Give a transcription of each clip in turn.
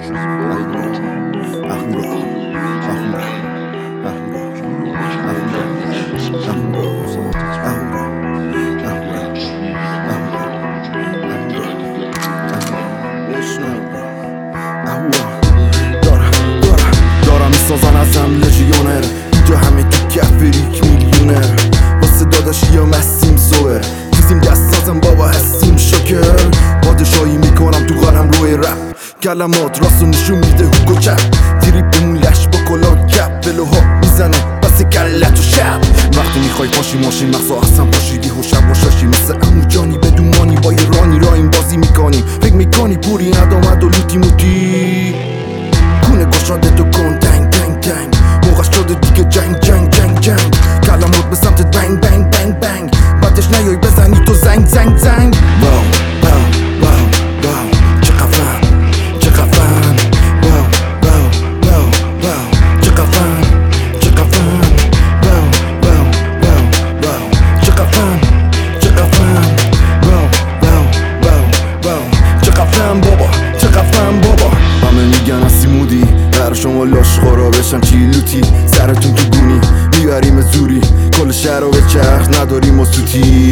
دارم میسازن ازم لژیونر اینجا همه تو کفریک میلیونر واسه داداشی یا مسیم زوه چیزیم دست ازم بابا هستیم شکر پادشاهی میکنم تو قلم روی رپ کلمات راستو نشون میده هوگو چپ تریپمون لش با کلان کپ ولوها میزنه بس کلت و شب وقتی میخوای پاشی ماشین مخصا اصلا پاشیدی و شب باشاشی مثل امو جانی بدون مانی با ایرانی را این بازی میکنی فکر میکنی پوری ندامد و لوتی موتی کونه گشاده تو کن تنگ تنگ تنگ موقع شده دیگه جنگ جنگ جنگ جنگ کلمات به سمتت بنگ بنگ بنگ بنگ بعدش نیای بزنی تو زنگ زنگ زنگ واو واو واو واو چه خفن چه خفن واو واو واو واو چه خفن چه خفن واو واو واو واو چه خفن چه خفن واو واو واو واو چه خفن بابا چه خفن بابا همه میگن اسیمودی در شما لاشخورا بشم چیلوتی سرتون تو گونی میبریم زوری کل شهر رو به چرخ نداریم و سوتی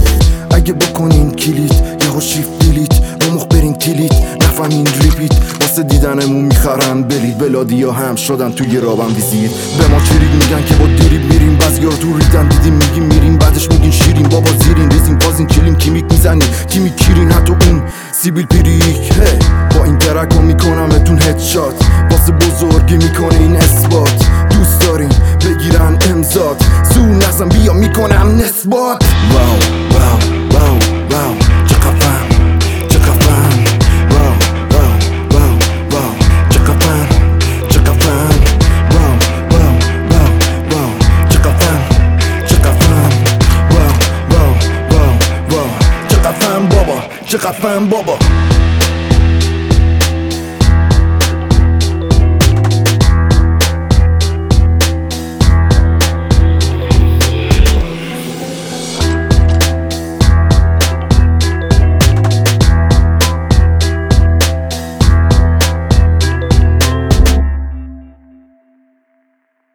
اگه بکنین کلید یهو شیفت دیلیت با مخ برین تیلیت نفهمین ریپیت واسه دیدنمون میخرن بلید بلادی ها هم شدن توی رابم ویزید به ما چرید میگن که با دیریب میریم بعضی ها تو ریدن دیدیم میگیم میریم بعدش میگین شیرین بابا زیرین ریزیم پازین کلیم کیمیک میزنیم کیمیک کیرین حتی اون سیبیل پیریک با این درک ها میکنمتون هدشات واسه بزرگی میکنه این اثبات دوست داریم بگیرن امزاد زور نزن بیا میکنم نسبات واو واو واو واو چه خفن چه خفن واو واو واو واو چه خفن چه خفن واو واو واو واو چه خفن چه خفن واو واو واو واو چه خفن بابا چه خفن بابا